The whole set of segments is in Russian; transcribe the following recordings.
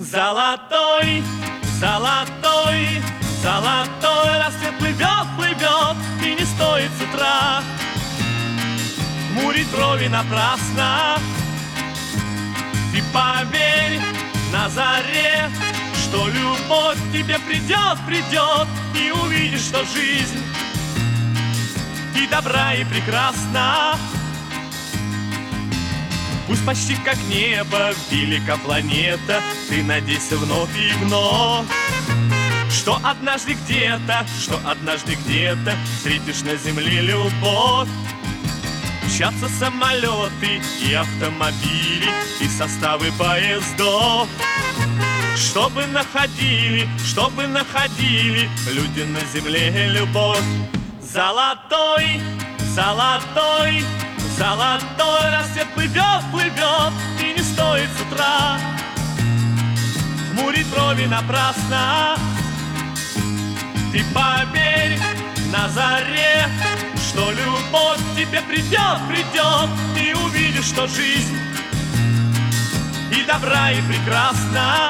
Золотой, золотой, золотой рассвет плывет, плывет, и не стоит с утра хмурить брови напрасно. Ты поверь на заре, что любовь к тебе придет, придет, и увидишь, что жизнь и добра, и прекрасна. Пусть почти как небо, велика планета, ты надейся вновь и вновь, что однажды где-то встретишь на земле любовь. Мчатся самолеты и автомобили, и составы поездов, чтобы находили люди на земле любовь. Золотой, золотой, золотой рассвет плывет, плывет, и не стоит с утра хмурить брови напрасно. Ты поверь на заре, что любовь к тебе придет, придет, и увидишь, что жизнь и добра, и прекрасна.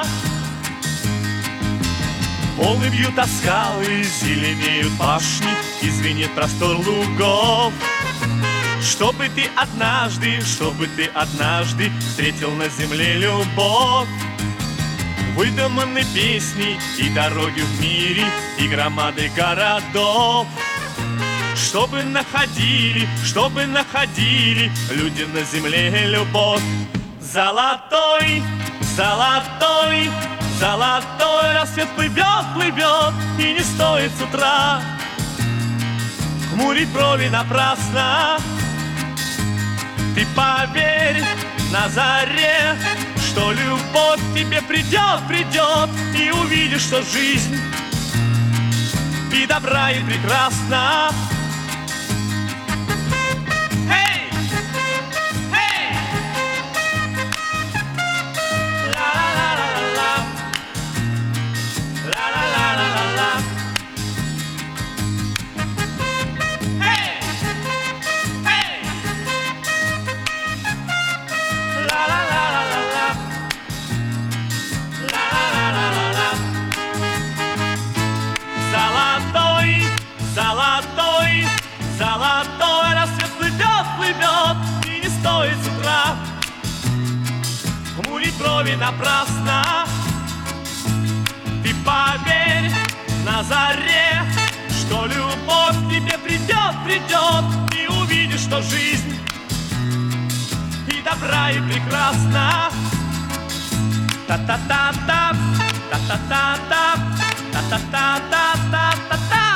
Волны бьют о скалы, зеленеют пашни, и звенит простор лугов, чтобы ты однажды встретил на земле любовь. Выдуманы песни и дороги в мире, и громады городов, чтобы находили люди на земле любовь. Золотой, золотой, золотой рассвет плывет, плывет, и не стоит с утра хмурить брови напрасно. Ты поверь на заре, что любовь к тебе придет, придет, и увидишь, что жизнь и добра, и прекрасна. Эй! Эй! Ла-ла-ла-ла-ла-ла. Ла-ла-ла-ла-ла-ла. Эй! Эй! Ла-ла-ла-ла-ла-ла. Ла-ла-ла-ла-ла-ла. Золотой, золотой, золотой рассвет плывет, плывет, и не стоит с утра хмурить брови напрасно. Ты поверь на заре, что любовь к тебе придет, придет, и увидишь, что жизнь и добра, и прекрасна. Та-та-та-та, та-та-та-та, та-та-та-та-та-та.